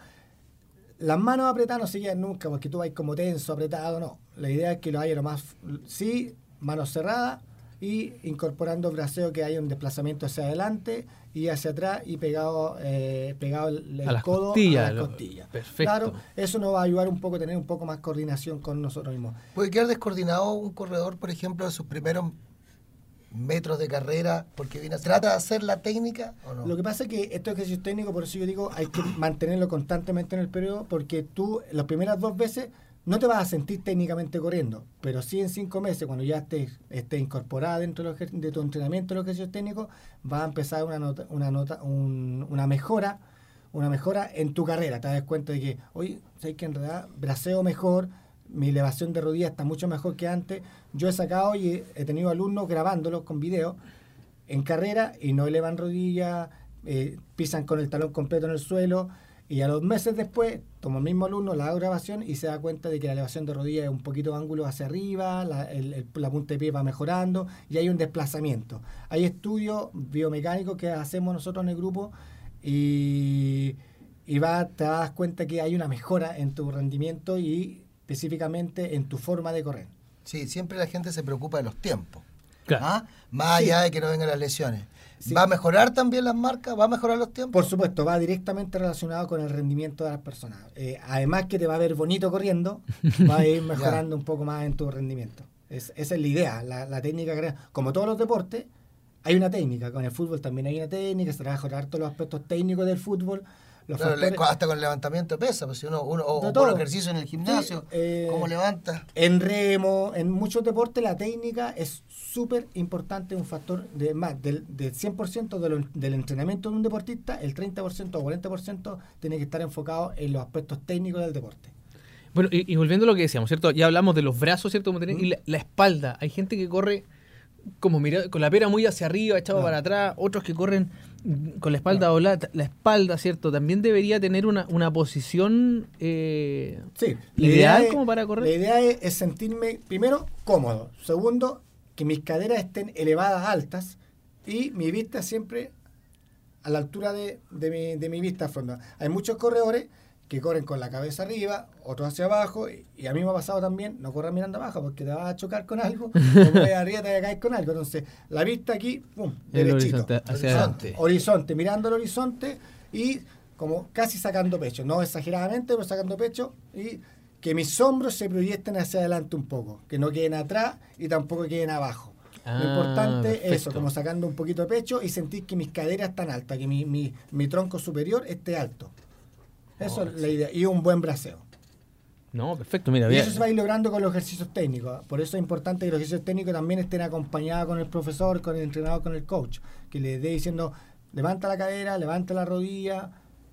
Las manos apretadas no se llegan nunca porque tú vas como tenso, apretado, no. La idea es que lo haya lo más, sí, manos cerradas y incorporando braceo, que haya un desplazamiento hacia adelante y hacia atrás y pegado, eh, pegado el, el A las codo costillas, a las lo- costillas. perfecto. Claro, eso nos va a ayudar un poco a tener un poco más coordinación con nosotros mismos. ¿Puede quedar descoordinado un corredor, por ejemplo, de sus primeros metros de carrera porque viene a- trata de hacer la técnica o no? Lo que pasa es que estos ejercicios técnicos, por eso yo digo, hay que mantenerlo constantemente en el periodo, porque tú las primeras dos veces no te vas a sentir técnicamente corriendo, pero sí en cinco meses, cuando ya estés, estés incorporada dentro de, los ejer- de tu entrenamiento de los ejercicios técnicos, va a empezar una nota, una nota, un- una mejora, una mejora en tu carrera. Te das cuenta de que, oye, sé que en realidad braceo mejor, mi elevación de rodillas está mucho mejor que antes. Yo he sacado y he, he tenido alumnos grabándolos con video en carrera y no elevan rodillas, eh, pisan con el talón completo en el suelo, y a los meses después tomo el mismo alumno, la hago grabación y se da cuenta de que la elevación de rodillas es un poquito de ángulo hacia arriba, la, el- el- la punta de pie va mejorando y hay un desplazamiento. Hay estudios biomecánicos que hacemos nosotros en el grupo y, y va, te das cuenta que hay una mejora en tu rendimiento y específicamente en tu forma de correr. Sí, siempre la gente se preocupa de los tiempos. Claro. ¿Ah? Más allá Sí. de que no vengan las lesiones. Sí. ¿Va a mejorar también las marcas? ¿Va a mejorar los tiempos? Por supuesto, va directamente relacionado con el rendimiento de las personas. Eh, además que te va a ver bonito corriendo, va a ir mejorando un poco más en tu rendimiento. Es, esa es la idea, la, la técnica. que- Como todos los deportes, hay una técnica. Con el fútbol también hay una técnica, se trabaja con todos los aspectos técnicos del fútbol. Los Claro, le- factores- hasta con el levantamiento de pesa, pues si uno, uno o, De o todo. por ejercicio en el gimnasio, Sí, eh, cómo levanta. En remo, en muchos deportes, la técnica es súper importante, un factor de más del, del cien por ciento de lo- del entrenamiento de un deportista, el treinta por ciento o cuarenta por ciento tiene que estar enfocado en los aspectos técnicos del deporte. Bueno, y, y volviendo a lo que decíamos, ¿cierto? Ya hablamos de los brazos, ¿cierto? Como tener- y la, la espalda. Hay gente que corre como mira, con la pera muy hacia arriba, echado No. para atrás, otros que corren mm, con la espalda doblada. La espalda, ¿cierto? También debería tener una, una posición eh, Sí, la ideal idea es- como para correr. La idea es, es sentirme, primero, cómodo. Segundo, que mis caderas estén elevadas, altas, y mi vista siempre a la altura de, de, mi, de mi vista frontal. Hay muchos corredores que corren con la cabeza arriba, otros hacia abajo, y, y a mí me ha pasado también, no correr mirando abajo porque te vas a chocar con algo, o ves arriba te vas a caer con algo. Entonces, la vista aquí, pum, El derechito. horizonte hacia Horizonte. adelante. Horizonte, mirando el horizonte y como casi sacando pecho, no exageradamente, pero sacando pecho, y que mis hombros se proyecten hacia adelante un poco, que no queden atrás y tampoco queden abajo. Ah, Lo importante es eso, perfecto. como sacando un poquito de pecho y sentir que mis caderas están altas, que mi, mi, mi tronco superior esté alto. Eso Oh, es la idea. Y un buen braceo. No, perfecto, mira, Y bien. eso se va a ir logrando con los ejercicios técnicos. Por eso es importante que los ejercicios técnicos también estén acompañados con el profesor, con el entrenador, con el coach, que le dé diciendo, levanta la cadera, levanta la rodilla,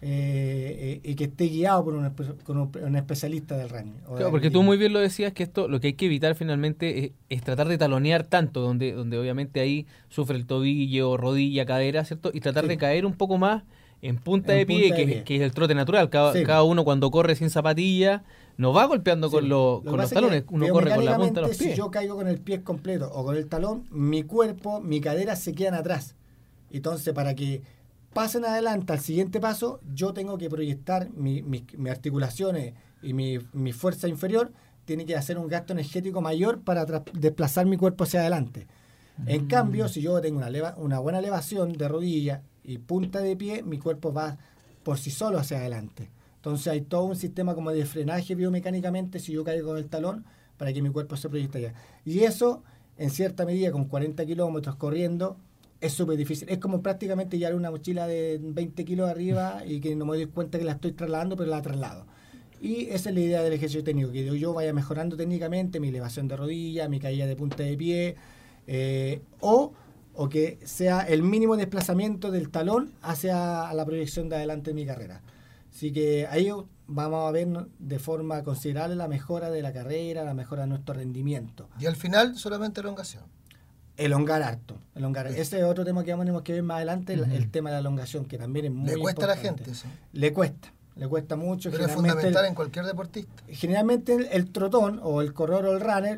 eh, eh, y que esté guiado por un, espe- con un, un especialista del running. o Claro, del porque tú running. muy bien lo decías que esto lo que hay que evitar finalmente es, es tratar de talonear tanto, donde, donde obviamente ahí sufre el tobillo, rodilla, cadera, ¿cierto? Y tratar Sí. de caer un poco más en punta En de pie, punta de que, pie. que es el trote natural. Cada, Sí. cada uno cuando corre sin zapatilla no va golpeando Sí. con, lo- Lo que con los pasa es talones, que uno corre con la punta de los biomecánicamente, pies. Si yo caigo con el pie completo o con el talón, mi cuerpo, mi cadera se quedan atrás. Entonces, para que pasen adelante al siguiente paso, yo tengo que proyectar mi- mi- mis articulaciones y mi, mi fuerza inferior, tiene que hacer un gasto energético mayor para tra- desplazar mi cuerpo hacia adelante. En cambio, si yo tengo una, leva- una buena elevación de rodilla y punta de pie, mi cuerpo va por sí solo hacia adelante. Entonces hay todo un sistema como de frenaje biomecánicamente si yo caigo con el talón para que mi cuerpo se proyecte allá. Y eso, en cierta medida, con cuarenta kilómetros corriendo, es súper difícil. Es como prácticamente llevar una mochila de veinte kilos arriba y que no me doy cuenta que la estoy trasladando, pero la traslado. Y esa es la idea del ejercicio técnico, que yo vaya mejorando técnicamente mi elevación de rodilla, mi caída de punta de pie, eh, o, o que sea el mínimo desplazamiento del talón hacia la proyección de adelante de mi carrera. Así que ahí vamos a ver de forma considerable la mejora de la carrera, la mejora de nuestro rendimiento. Y al final solamente elongación. Elongar harto. Elongar. Ese es otro tema que tenemos que ver más adelante, el, el tema de la elongación, que también es muy Le cuesta a la importante. gente eso. Le cuesta, le cuesta mucho. Pero es Generalmente fundamental el- en cualquier deportista. Generalmente el, el trotón o el corredor o el runner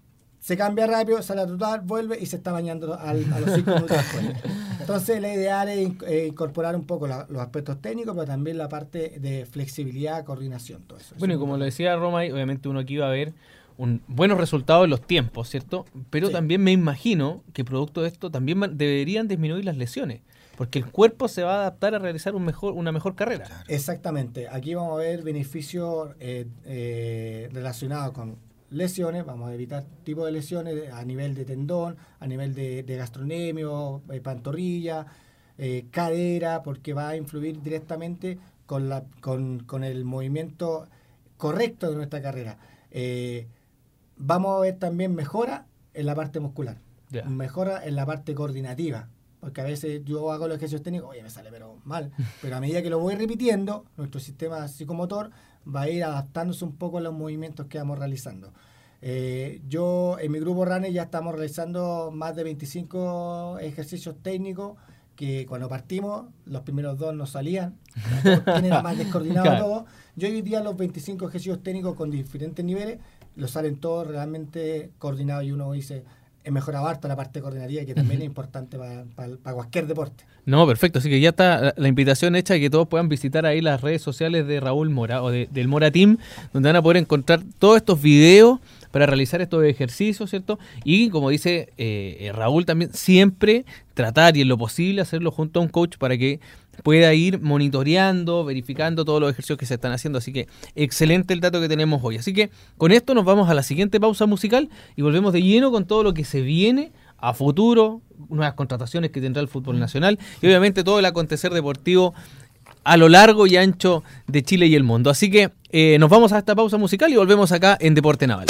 se cambia rápido, sale a trotar, vuelve y se está bañando al- a los cinco minutos después. Entonces la ideal es in- eh, incorporar un poco la- los aspectos técnicos, pero también la parte de flexibilidad, coordinación, todo eso. Bueno, y Eso como es lo muy decía Roma, obviamente uno aquí va a ver un, buenos resultados en los tiempos, ¿cierto? Pero Sí. también me imagino que producto de esto también van- deberían disminuir las lesiones, porque el cuerpo se va a adaptar a realizar un mejor, una mejor carrera. Exactamente. Aquí vamos a ver beneficios eh, eh, relacionados con lesiones. Vamos a evitar tipo de lesiones a nivel de tendón, a nivel de, de gastronemio, eh, pantorrilla, eh, cadera, porque va a influir directamente con, la, con, con el movimiento correcto de nuestra carrera. Eh, vamos a ver también mejora en la parte muscular, Ya. mejora en la parte coordinativa. Porque a veces yo hago los ejercicios técnicos, oye, me sale pero mal. Pero a medida que lo voy repitiendo, nuestro sistema psicomotor va a ir adaptándose un poco a los movimientos que vamos realizando. Eh, yo, en mi grupo Runner ya estamos realizando más de veinticinco ejercicios técnicos que cuando partimos, los primeros dos no salían. ¿Quién era más descoordinado Claro. todo? Yo hoy día los veinticinco ejercicios técnicos con diferentes niveles, los salen todos realmente coordinados y uno dice, he mejorado harto la parte coordinativa que también es importante para, para, para cualquier deporte. No, perfecto. Así que ya está la- la invitación hecha de que todos puedan visitar ahí las redes sociales de Raúl Mora o de- del Mora Team, donde van a poder encontrar todos estos videos para realizar estos ejercicios, ¿cierto? Y como dice eh, eh, Raúl también, siempre tratar y en lo posible hacerlo junto a un coach para que pueda ir monitoreando, verificando todos los ejercicios que se están haciendo. Así que excelente el dato que tenemos hoy. Así que con esto nos vamos a la siguiente pausa musical y volvemos de lleno con todo lo que se viene a futuro, nuevas contrataciones que tendrá el fútbol nacional y obviamente todo el acontecer deportivo a lo largo y ancho de Chile y el mundo. Así que eh, nos vamos a esta pausa musical y volvemos acá en Deporte Naval.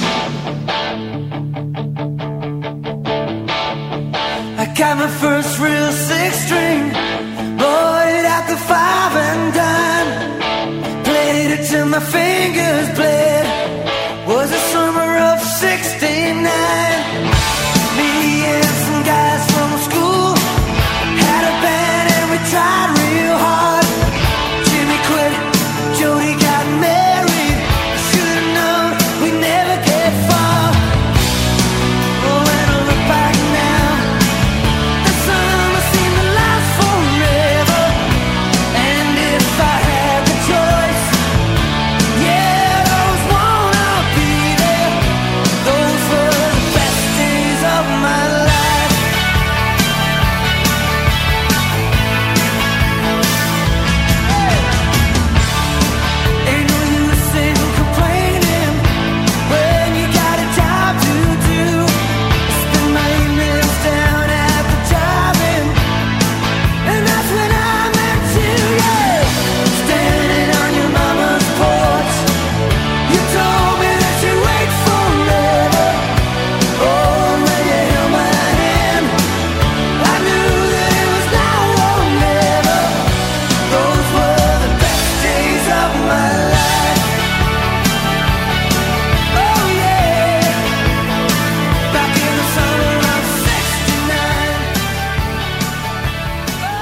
I got my first real six string, bought it at the five and dime, played it till my fingers bled, was the summer of sixty-nine, me and some guys from school, had a band and we tried real hard, Jimmy quit, Jody got married, should've known we'd never get far, oh when I look back now, the summer seemed to last forever, and if I had the choice, yeah, those wonderful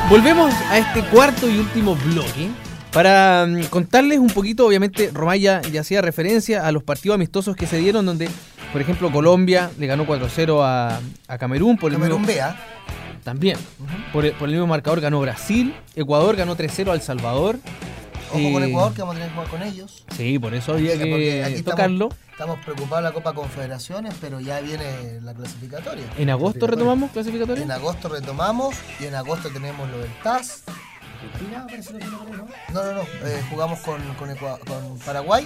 Volvemos a este cuarto y último bloque para um, contarles un poquito. Obviamente Romay ya, ya hacía referencia a los partidos amistosos que se dieron, donde por ejemplo Colombia le ganó cuatro cero a, a Camerún por el Camerún mismo, B, ¿ah? también uh-huh. por, el, por el mismo marcador ganó Brasil. Ecuador ganó tres cero a El Salvador. Ojo eh, con Ecuador, que vamos a tener que jugar con ellos. Sí, por eso había Porque- porque aquí que estamos- tocarlo. Estamos preocupados de la Copa Confederaciones, pero ya viene la clasificatoria. En agosto retomamos clasificatoria. En agosto retomamos y en agosto tenemos lo del T A S. Argentina, parece que lo tiene por ahí, ¿no? No, no, no. eh, jugamos con, con, Ecua- con Paraguay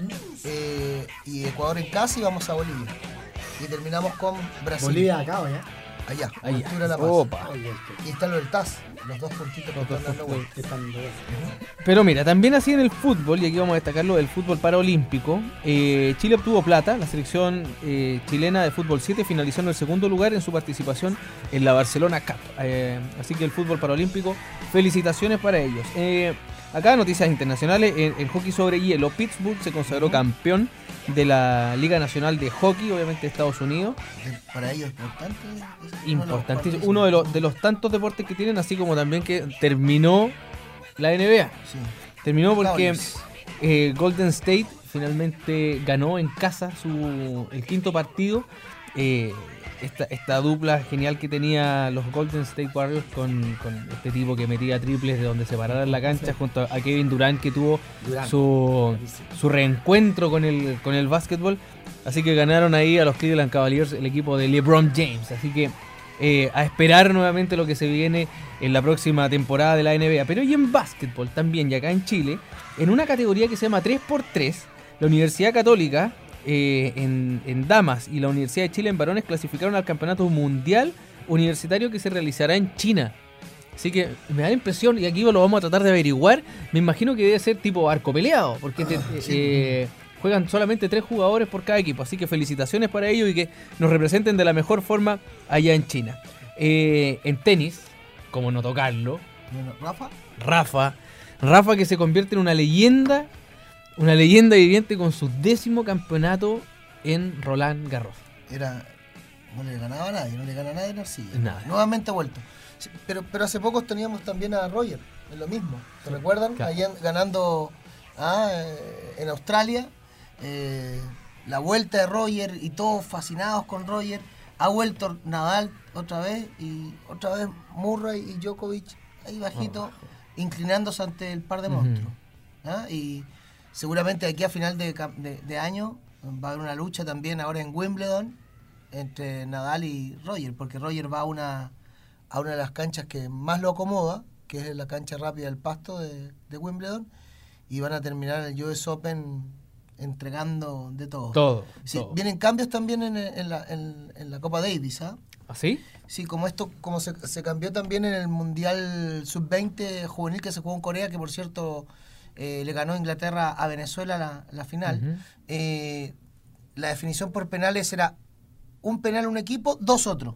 eh, y Ecuador en casa y vamos a Bolivia. Y terminamos con Brasil. Bolivia acá, ¿ya? Allá, Allá. Cultura La Paz. Opa. Y está lo del T A S, los dos puntitos que están dando vuelta. Que están de- Pero mira, también así en el fútbol, y aquí vamos a destacarlo del fútbol paraolímpico, eh, Chile obtuvo plata. La selección eh, chilena de fútbol siete finalizó en el segundo lugar en su participación en la Barcelona Cup. Eh, así que el fútbol paraolímpico, felicitaciones para ellos. Eh, acá noticias internacionales, en el hockey sobre hielo, Pittsburgh se consagró campeón de la Liga Nacional de Hockey, obviamente de Estados Unidos. Eh, Para ellos es importante. es uno de los Importantísimo, cuartos- uno de los, de los tantos deportes que tienen, así como también que terminó la N B A. Sí. Terminó porque Cavaliers. eh, Golden State finalmente ganó en casa su el quinto partido. Eh, esta, esta dupla genial que tenía los Golden State Warriors con, con este tipo que metía triples de donde se parara en la cancha, junto a Kevin Durant, que tuvo Durant. su, su reencuentro con el, con el básquetbol. Así que ganaron ahí a los Cleveland Cavaliers, el equipo de LeBron James. Así que eh, a esperar nuevamente lo que se viene en la próxima temporada de la N B A. Pero y en básquetbol también, y acá en Chile, en una categoría que se llama tres por tres, la Universidad Católica eh, en, en damas y la Universidad de Chile en varones clasificaron al Campeonato Mundial Universitario que se realizará en China. Así que me da la impresión, y aquí lo vamos a tratar de averiguar, me imagino que debe ser tipo arco peleado, porque te- eh, juegan solamente tres jugadores por cada equipo. Así que felicitaciones para ellos y que nos representen de la mejor forma allá en China. Eh, en tenis, como no tocarlo, Bueno, Rafa, Rafa, Rafa que se convierte en una leyenda, una leyenda viviente con su décimo campeonato en Roland Garros. era no le ganaba a nadie, no le gana a nadie, no sigue. Nada. Nuevamente ha vuelto. Sí, Pero, pero hace poco teníamos también a Roger, es lo mismo. ¿Te recuerdan? claro. Allá ganando ah, eh, en Australia, eh, la vuelta de Roger y todos fascinados con Roger. Ha vuelto Nadal otra vez y otra vez Murray y Djokovic ahí bajito, inclinándose ante el par de Ujú. monstruos. ¿Ah? Y seguramente de aquí a final de, cam- de- de año va a haber una lucha también ahora en Wimbledon entre Nadal y Roger, porque Roger va a una, a una de las canchas que más lo acomoda, que es la cancha rápida del Pasto de, de Wimbledon, y van a terminar el U S Open entregando de todo. Todo. Sí, todo. vienen cambios también en, en la, en, en la Copa Davis, ¿ah? ¿Así? Sí, como esto, como se, se cambió también en el Mundial sub veinte juvenil que se jugó en Corea, que por cierto eh, le ganó Inglaterra a Venezuela la, la final. Ujú. Eh, la definición por penales era un penal a un equipo, dos otros.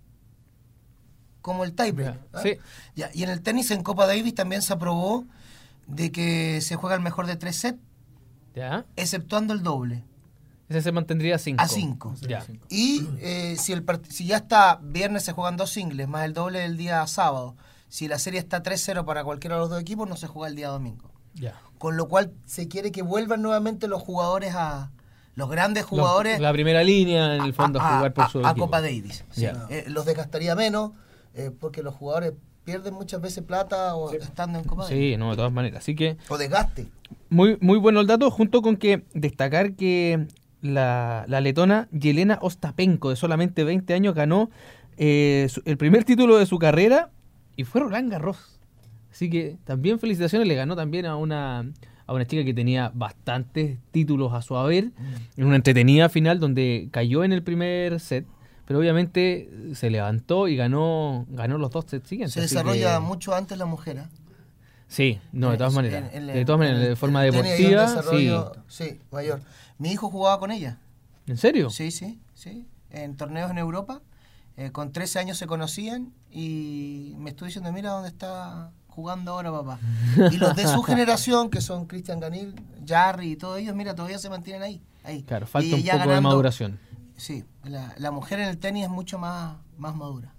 Como el tiebreak. Ya, ¿ah? sí. Ya, y en el tenis en Copa Davis también se aprobó de que se juega el mejor de tres sets, ¿Ya? exceptuando el doble. Ese se mantendría a cinco. A cinco. Ya. Y eh, si, el part- si ya está viernes se juegan dos singles, más el doble del día sábado. Si la serie está tres cero para cualquiera de los dos equipos, no se juega el día domingo. Ya. Con lo cual se quiere que vuelvan nuevamente los jugadores a... Los grandes Los- jugadores... la primera línea, en el fondo, a, jugar por su a equipo. Copa Davis. Sí. Ya. Eh, los desgastaría menos, eh, porque los jugadores pierden muchas veces plata o estando en Copa Davis. Sí, no, de todas maneras. Así que O desgaste. muy, muy bueno el dato, junto con que destacar que la, la letona Yelena Ostapenko, de solamente veinte años, ganó eh, su- el primer título de su carrera y fue Roland Garros. Así que también felicitaciones, le ganó también a una, a una chica que tenía bastantes títulos a su haber, en una entretenida final donde cayó en el primer set, pero obviamente se levantó y ganó, ganó los dos sets siguientes. Se así desarrolla que- mucho antes la mujer. ¿eh? Sí, no, de todas En- maneras. en- en- De todas maneras, en- de forma en el tenis hay un deportiva, sí. desarrollo, sí, mayor. Mi hijo jugaba con ella. ¿En serio? Sí, sí, sí. En torneos en Europa. Eh, con trece años se conocían y me estuvo diciendo, mira dónde está jugando ahora papá. Y los de su generación, que son Cristian Ganil, Jarry y todos ellos, mira, todavía se mantienen ahí. ahí. Claro, falta Y un ya poco de ganando- maduración. Sí, la, la mujer en el tenis es mucho más, más madura.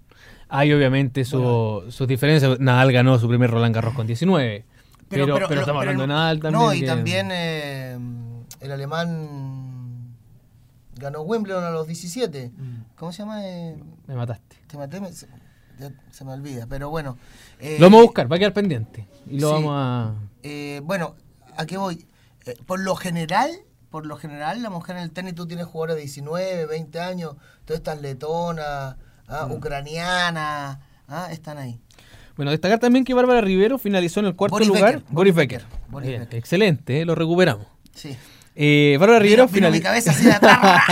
Hay obviamente su, bueno. sus diferencias. Nadal ganó su primer Roland Garros con diecinueve. Pero, pero, pero, pero estamos pero, hablando de Nadal también. No, y que... también eh, el alemán ganó Wimbledon a los diecisiete. Mm. ¿Cómo se llama? Eh, me mataste. Te maté, me, se, ya, se me olvida, pero bueno. Eh, lo vamos a buscar, va a quedar pendiente. Y lo sí, vamos a... Eh, bueno, ¿a qué voy? Eh, por lo general... Por lo general, la mujer en el tenis, tú tienes jugadores de diecinueve, veinte años, todas estas letonas, ¿ah? mm. ucranianas, ¿ah? están ahí. Bueno, destacar también que Bárbara Rivero finalizó en el cuarto Boris lugar. Becker, Boris Becker. Boris Bien, Becker. Excelente, ¿eh? Lo recuperamos. Sí. Eh, Bárbara Rivero finalizó. Mi cabeza así de atrás.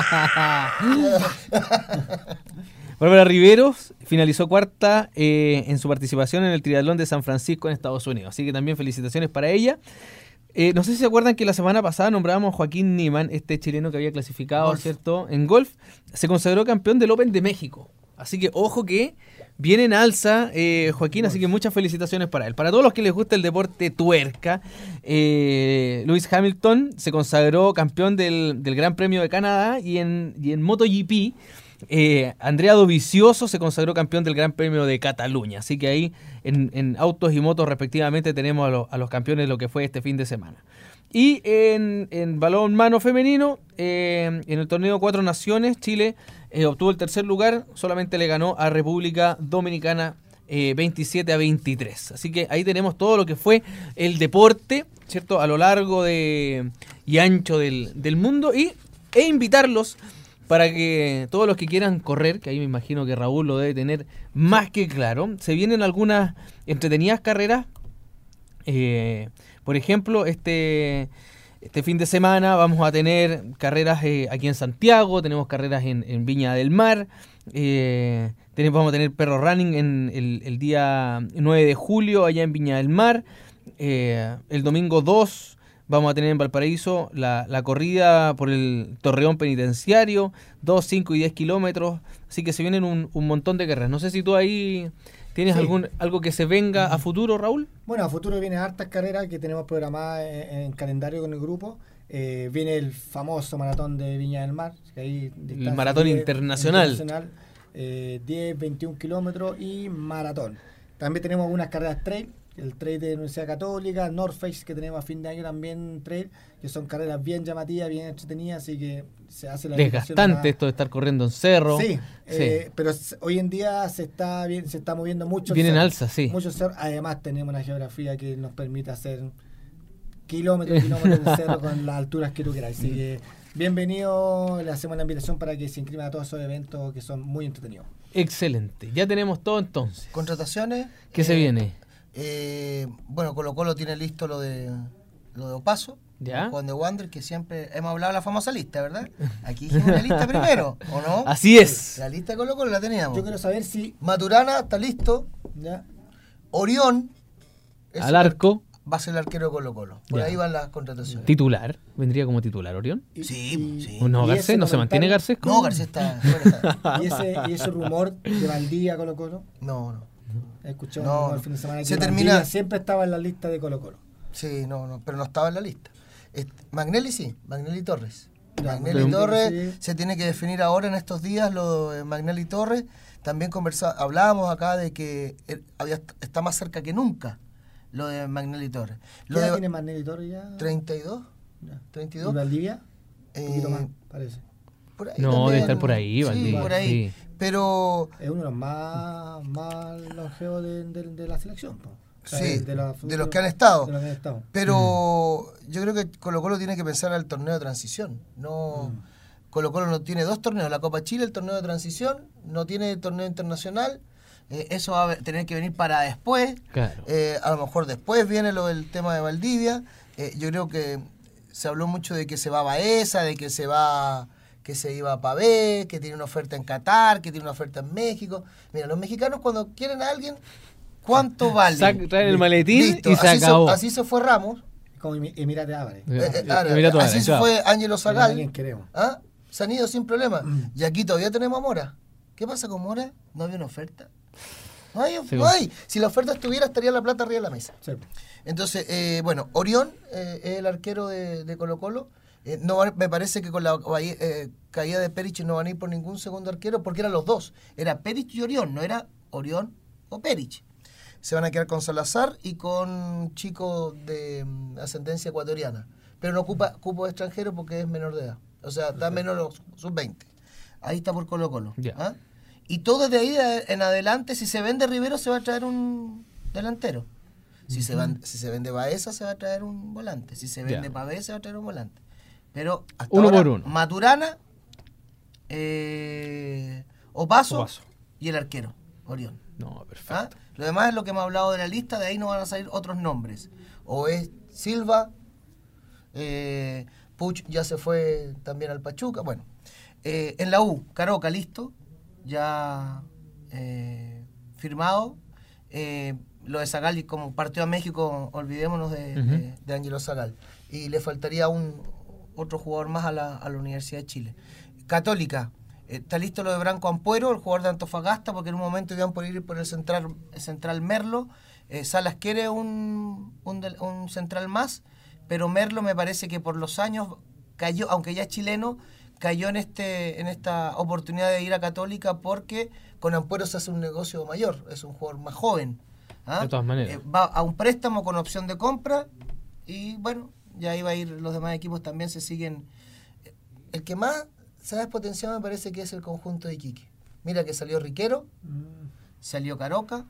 Bárbara Rivero finalizó cuarta eh, en su participación en el triatlón de San Francisco en Estados Unidos. Así que también felicitaciones para ella. Eh, no sé si se acuerdan que la semana pasada nombrábamos a Joaquín Niemann, este chileno que había clasificado, golf. ¿cierto? En golf, se consagró campeón del Open de México. Así que ojo que viene en alza eh, Joaquín, golf. Así que muchas felicitaciones para él. Para todos los que les gusta el deporte tuerca, eh, Lewis Hamilton se consagró campeón del, del Gran Premio de Canadá y en, y en MotoGP. Eh, Andrea Dovizioso se consagró campeón del Gran Premio de Cataluña, así que ahí en, en autos y motos respectivamente tenemos a, lo, a los campeones de lo que fue este fin de semana. Y en, en balonmano femenino, eh, en el torneo Cuatro Naciones, Chile eh, obtuvo el tercer lugar, solamente le ganó a República Dominicana eh, veintisiete a veintitrés. Así que ahí tenemos todo lo que fue el deporte, ¿cierto? A lo largo de, y ancho del, del mundo y, e invitarlos para que todos los que quieran correr, que ahí me imagino que Raúl lo debe tener más que claro, se vienen algunas entretenidas carreras. Eh, por ejemplo, este, este fin de semana vamos a tener carreras eh, aquí en Santiago, tenemos carreras en, en Viña del Mar, eh, tenemos, vamos a tener Perro Running en el, el día nueve de julio allá en Viña del Mar, eh, el domingo dos vamos a tener en Valparaíso la, la corrida por el Torreón Penitenciario, dos, cinco y diez kilómetros, así que se vienen un, un montón de carreras. No sé si tú ahí tienes sí. algún algo que se venga a futuro, Raúl. Bueno, a futuro vienen hartas carreras que tenemos programadas en, en calendario con el grupo. Eh, viene el famoso maratón de Viña del Mar, que ahí el maratón diez, internacional, internacional eh, diez, veintiún kilómetros y maratón. También tenemos algunas carreras trail, el trail de la Universidad Católica, North Face que tenemos a fin de año también trail, que son carreras bien llamativas, bien entretenidas, así que se hace la desgastante una... esto de estar corriendo en cerro. Sí, sí. Eh, pero hoy en día se está bien, se está moviendo mucho. Viene en alza, sí. Muchos cerros. Además tenemos una geografía que nos permite hacer kilómetros y kilómetros de cerro con las alturas que tú quieras. Así que bienvenido, le hacemos la invitación para que se inscriban a todos esos eventos que son muy entretenidos. Excelente, ya tenemos todo entonces. ¿Contrataciones? ¿Qué eh, se viene? Eh, bueno, Colo Colo tiene listo lo de lo de Opaso, ¿ya? Juan de Wander, que siempre hemos hablado de la famosa lista, ¿verdad? Aquí dijimos la lista primero, ¿o no? Así es. La lista de Colo Colo la teníamos. Yo quiero saber si Maturana está listo, ya. Orión al arco va a ser el arquero de Colo Colo. Por ya. Ahí van las contrataciones. ¿Titular? ¿Vendría como titular Orión? Sí, sí. ¿O no, Garcés? ¿No se mantiene Garcés? No, Garcés está fuera. ¿Y ese, ¿Y ese rumor de Valdivia Colo Colo? No, no. He escuchado no, el fin de semana que se termina... siempre estaba en la lista de Colo Colo. Sí, no, no, pero no estaba en la lista. Este, Magnelli sí, Magnelli Torres. Ya, Magnelli pero, Torres sí. Se tiene que definir ahora en estos días lo de Magnelli Torres. También conversa, hablábamos acá de que había, está más cerca que nunca lo de Magnelli Torres. Lo ¿Qué edad de, tiene Magnelli Torres ya? treinta y dos. Ya. treinta y dos. ¿Y Valdivia? Eh, Un poquito más, parece. Por ahí no, también, debe estar por ahí, Valdivia. Sí, por ahí. Sí. Pero es uno de los más, más longevos de, de, de la selección, ¿no? O sea, sí, de, la, de los que han estado. De los que han estado. Pero mm. yo creo que Colo Colo tiene que pensar al torneo de transición. No, mm. Colo Colo no tiene dos torneos, la Copa Chile, el torneo de transición, no tiene torneo internacional. Eh, eso va a tener que venir para después. Claro. Eh, a lo mejor después viene lo del tema de Valdivia. Eh, yo creo que se habló mucho de que se va a Baeza, de que se va... que se iba a Pavé, que tiene una oferta en Qatar, que tiene una oferta en México. Mira, los mexicanos cuando quieren a alguien, ¿cuánto vale? Sac, traen el maletín Listo. y se así acabó. Se, así se fue Ramos. Como Emirates Árabes. Eh, eh, Árabes. Así se fue Ángelo Zagal. ¿Ah? Se han ido sin problema. Mm. Y aquí todavía tenemos a Mora. ¿Qué pasa con Mora? ¿No había una oferta? No hay, sí, no hay. Si la oferta estuviera, estaría la plata arriba de la mesa. Sí. Entonces, eh, bueno, Orión eh, es el arquero de, de Colo Colo. Eh, no van- me parece que con la eh, caída de Perich no van a ir por ningún segundo arquero porque eran los dos. Era Perich y Orión, no era Orión o Perich. Se van a quedar con Salazar y con chico de mm, ascendencia ecuatoriana. Pero no ocupa cupo de extranjero porque es menor de edad. O sea, da menos los sub veinte. Ahí está por Colo Colo. Ya. ¿Ah? Y todo desde ahí en adelante, si se vende Rivero, se va a traer un delantero. Si, se, van, si se vende Baeza, se va a traer un volante. Si se vende Ya. Pavé, se va a traer un volante. Pero hasta Uno ahora, por uno. Maturana, eh, Opaso, Opaso. y el arquero, Orión. No, perfecto. ¿Ah? Lo demás es lo que hemos hablado de la lista, de ahí no van a salir otros nombres. O es Silva, eh, Puch ya se fue también al Pachuca. Bueno, eh, en la U, Caroca, listo, ya eh, firmado. Eh, lo de Zagal, y como partió a México, olvidémonos de, Ujú. de, de Ángelo Zagal. Y le faltaría un otro jugador más a la, a la Universidad de Chile. Católica, eh, está listo lo de Branco Ampuero, el jugador de Antofagasta, porque en un momento iban por ir por el central, el central Merlo. Eh, Salas quiere un, un, del- un central más, pero Merlo me parece que por los años cayó, aunque ya es chileno, cayó en este en esta oportunidad de ir a Católica porque con Ampuero se hace un negocio mayor, es un jugador más joven. ¿Ah? De todas maneras. Eh, va a un préstamo con opción de compra y bueno, ya iba a ir, los demás equipos también se siguen. El que más se ha despotenciado me parece que es el conjunto de Iquique. Mira que salió Riquero, salió Caroca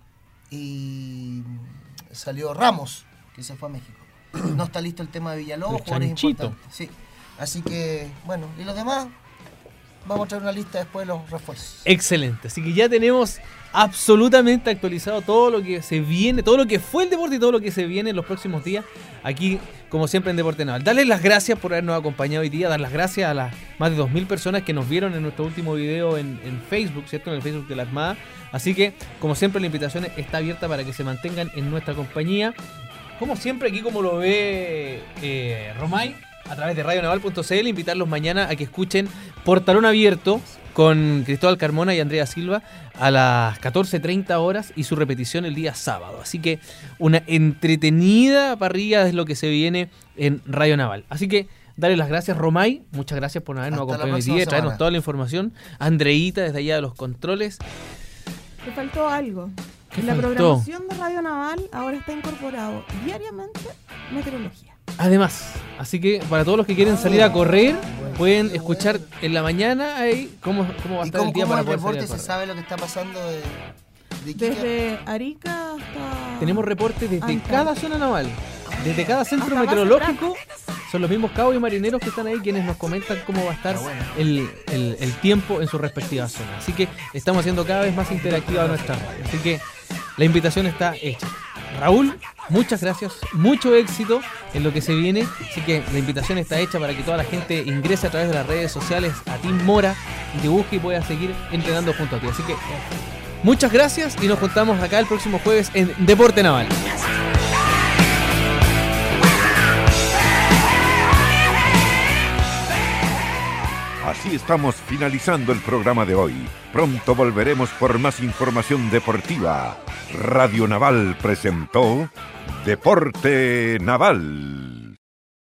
y salió Ramos, que se fue a México. No está listo el tema de Villalobos, El jugadores Chanchito. importantes. Sí. Así que, bueno, y los demás, vamos a traer una lista después de los refuerzos. Excelente, así que ya tenemos absolutamente actualizado todo lo que se viene, todo lo que fue el deporte y todo lo que se viene en los próximos días, aquí como siempre en Deporte Naval. Darles las gracias por habernos acompañado hoy día, dar las gracias a las más de dos mil personas que nos vieron en nuestro último video en, en Facebook, ¿cierto? En el Facebook de la Armada. Así que, como siempre, la invitación está abierta para que se mantengan en nuestra compañía. Como siempre, aquí como lo ve eh, Romay, a través de radio naval punto c l, invitarlos mañana a que escuchen Portalón Abierto con Cristóbal Carmona y Andrea Silva a las catorce treinta horas y su repetición el día sábado. Así que una entretenida parrilla es lo que se viene en Radio Naval. Así que darle las gracias, Romay. Muchas gracias por habernos Hasta la acompañado hoy próxima día y traernos semana. toda la información. Andreíta, desde allá de los controles. Te faltó algo. ¿Qué En la faltó? programación de Radio Naval ahora está incorporado diariamente meteorología. Además, así que para todos los que quieren salir a correr, pueden escuchar en la mañana ahí cómo, cómo va a ¿Y estar cómo, el día cómo para el poder salir deporte a se correr. sabe lo que está pasando de, de Iquique? Desde Arica hasta... Tenemos reportes desde Antártica. cada zona naval, desde cada centro Hasta base meteorológico. Son los mismos cabos y marineros que están ahí quienes nos comentan cómo va a estar el, el- el tiempo en sus respectivas zonas. Así que estamos haciendo cada vez más interactiva nuestra radio. Así que la invitación está hecha. Raúl, muchas gracias, mucho éxito en lo que se viene. Así que la invitación está hecha para que toda la gente ingrese a través de las redes sociales a Team Mora, te busque y pueda seguir entrenando junto a ti. Así que muchas gracias y nos juntamos acá el próximo jueves en Deporte Naval. Así estamos finalizando el programa de hoy. Pronto volveremos por más información deportiva. Radio Naval presentó Deporte Naval.